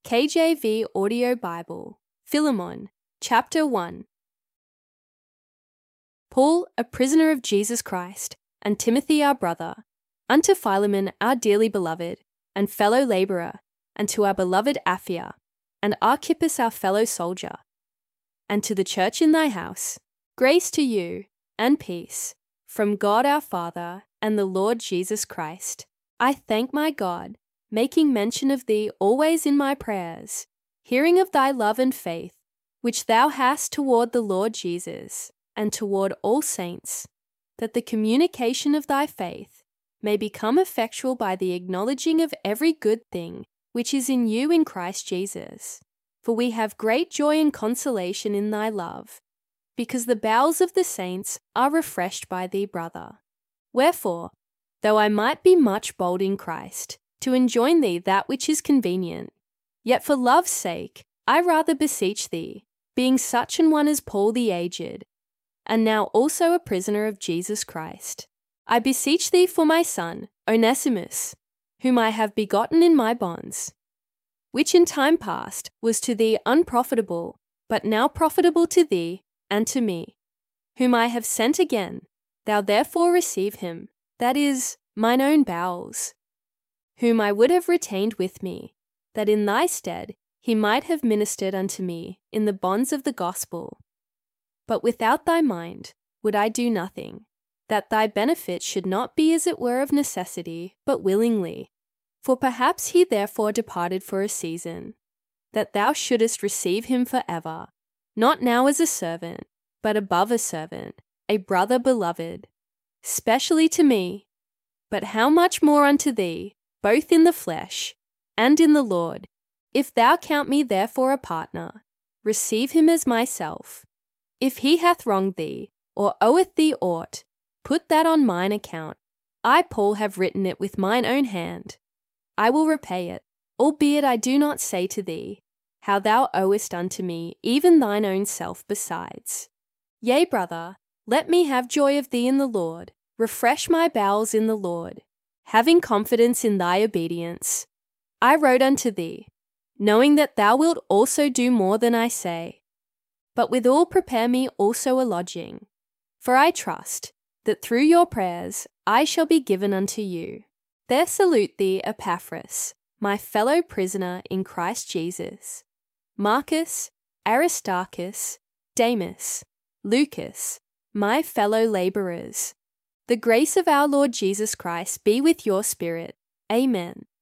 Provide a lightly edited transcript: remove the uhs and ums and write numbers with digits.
KJV Audio Bible, Philemon, Chapter 1. Paul, a prisoner of Jesus Christ, and Timothy our brother, unto Philemon our dearly beloved, and fellow labourer, and to our beloved Apphia, and Archippus our fellow soldier, and to the church in thy house, grace to you, and peace, from God our Father and the Lord Jesus Christ. I thank my God, making mention of thee always in my prayers, hearing of thy love and faith, which thou hast toward the Lord Jesus, and toward all saints, that the communication of thy faith may become effectual by the acknowledging of every good thing which is in you in Christ Jesus. For we have great joy and consolation in thy love, because the bowels of the saints are refreshed by thee, brother. Wherefore, though I might be much bold in Christ, to enjoin thee that which is convenient, yet for love's sake I rather beseech thee, being such an one as Paul the aged, and now also a prisoner of Jesus Christ, I beseech thee for my son, Onesimus, whom I have begotten in my bonds, which in time past was to thee unprofitable, but now profitable to thee and to me, whom I have sent again. Thou therefore receive him, that is, mine own bowels, whom I would have retained with me, that in thy stead he might have ministered unto me in the bonds of the gospel. But without thy mind would I do nothing, that thy benefit should not be as it were of necessity, but willingly. For perhaps he therefore departed for a season, that thou shouldest receive him for ever, not now as a servant, but above a servant, a brother beloved, specially to me, but how much more unto thee, both in the flesh and in the Lord. If thou count me therefore a partner, receive him as myself. If he hath wronged thee, or oweth thee aught, put that on mine account. I, Paul, have written it with mine own hand. I will repay it, albeit I do not say to thee, how thou owest unto me even thine own self besides. Yea, brother, let me have joy of thee in the Lord. Refresh my bowels in the Lord. Having confidence in thy obedience, I wrote unto thee, knowing that thou wilt also do more than I say. But withal prepare me also a lodging, for I trust that through your prayers I shall be given unto you. There salute thee Epaphras, my fellow prisoner in Christ Jesus, Marcus, Aristarchus, Demas, Lucas, my fellow labourers. The grace of our Lord Jesus Christ be with your spirit. Amen.